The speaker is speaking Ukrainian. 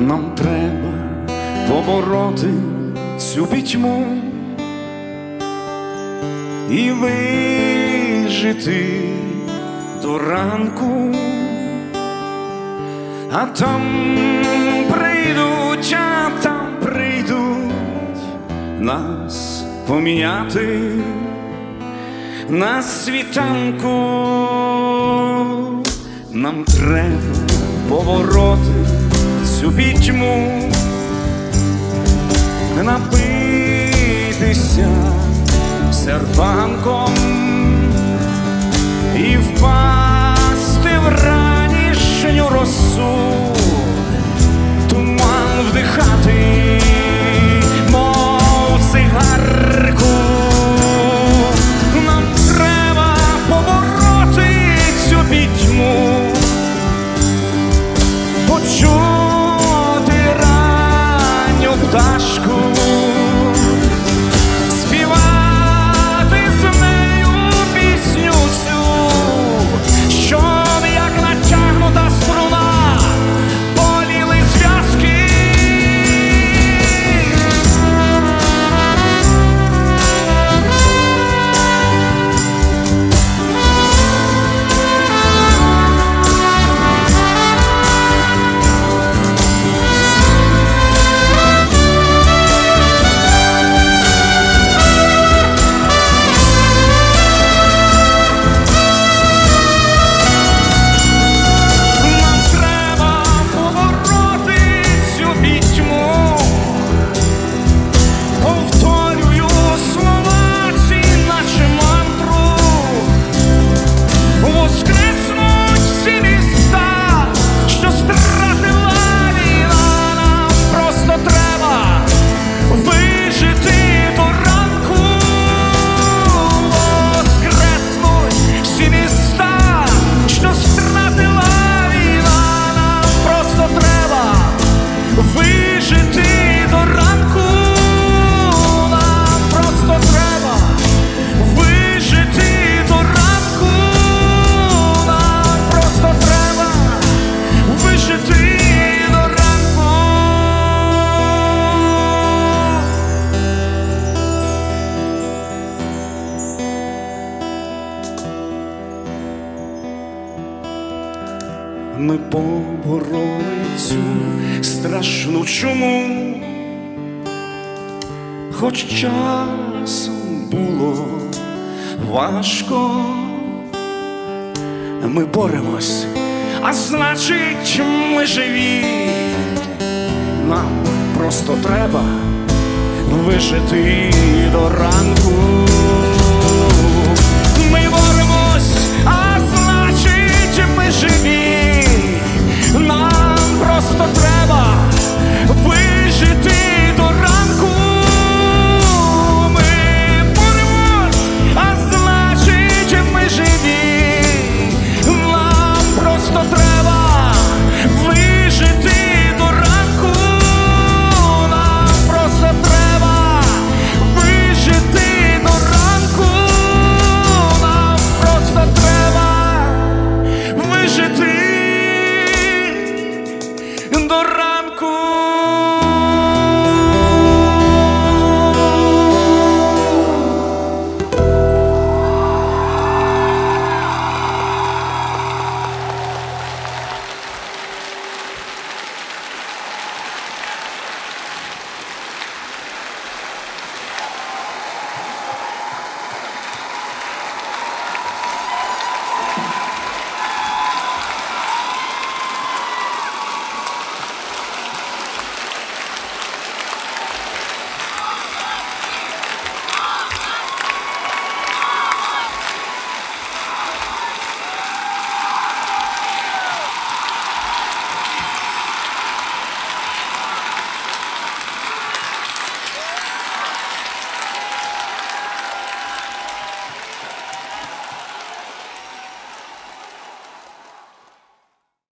Нам треба побороти цю пітьму і вижити до ранку, а там прийдуть нас поміняти на світанку. Нам треба побороти цю пітьму, напитися серпанком і впасти в ранішню росу, туман вдихати, мов цигарку. Нам треба побороти цю пітьму, почути ранню пташку, співати з нею пісню цю, щоб як натягнута струна боліли зв'язки. Ми побороли цю страшну чуму, хоч часом було важко. Ми боремось, а значить ми живі. Нам просто треба вижити до ранку.